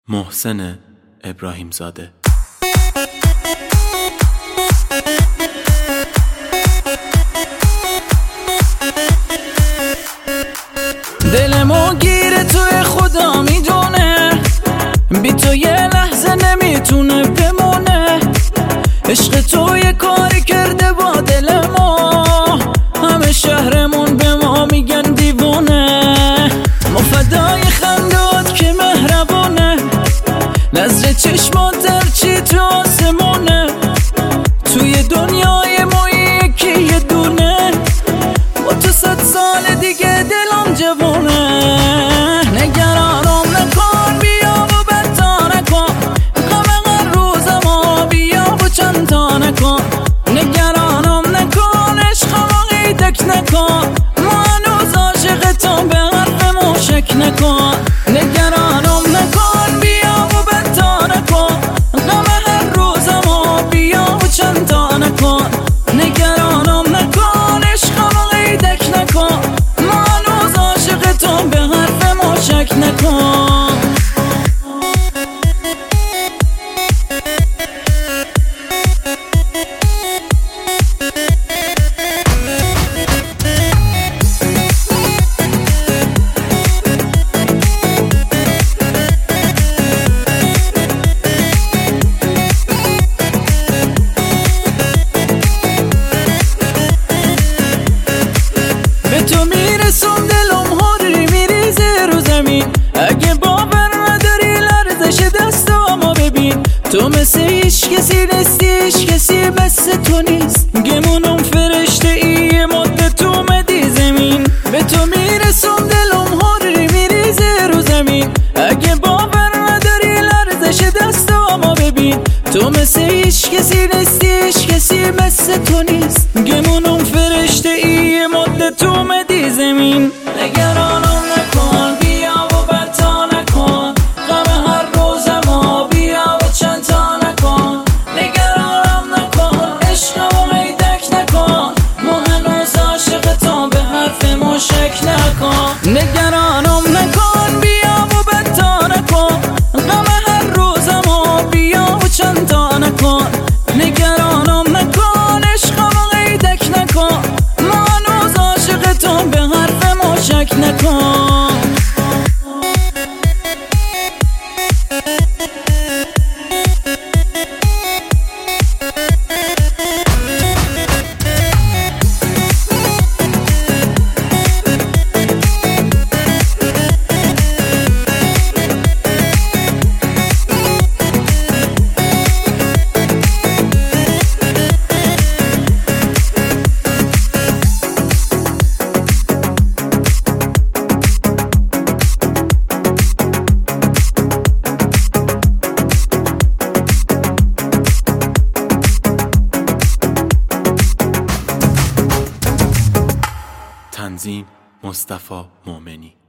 محسن ابراهیم زاده. دلمو گیره توی خدا میدونه، بی تو یه لحظه نمیتونه بمونه. عشق تو یه کاری کرده با دل ما، همه شهرمون به ما میگن دیوونه. ما فدای خندات که مهربونه، نظر چشمات هرچی تو آسمونه. توی دنیای ما یکی یه دونه، با تو 100 سال دیگه دلم جوونه. نگرانم نکن، بیا و بدتا نکن، غم هر روز ما بیا و چند تا نکن. نگرانم نکن، عشقمو قیدک نکن، ما هنوز عاشقتم به حرفمو شک نکن. نگرانم نکن، بیا و بدتا نکن، غم هر روز ما بیا و چند تا نکن. نگرانم نکن، عشقمو قیدک نکن، ما هنوز عاشقتم به حرفمو شک نکن. به تو میرسم دلم هاری میریزه رو زمین، اگه باور نداری لرزش دستامو ببین. تو مثل هیچ کسی نیستی، هیچ کسی مثل تو نیست، گمونم فرشته ای مدت اومدی زمین. به تو میرسم دلم هاری میریزه رو زمین، اگه باور نداری لرزش دستامو ببین. تو مثل هیچ کسی نیستی، هیچ کسی مثل تو نیست، گمونم فرشته ای مدت اومدی زمین. نگرانم نکن، بیا و بدتا نکن، غم هر روز ما بیا و چند تا نکن. نگرانم نکن، عشقمو قیدک نکن، ما هنوز عاشقتم به حرفمو شک نکن. نگرانم نکن، بیا و بدتا نکن، غم هر روز ما بیا و چند تا نکن. نگرانم نکن، عشقمو قیدک نکن، ما هنوز عاشقتم به حرفمو شک نکن. تنظیم مصطفی مومنی.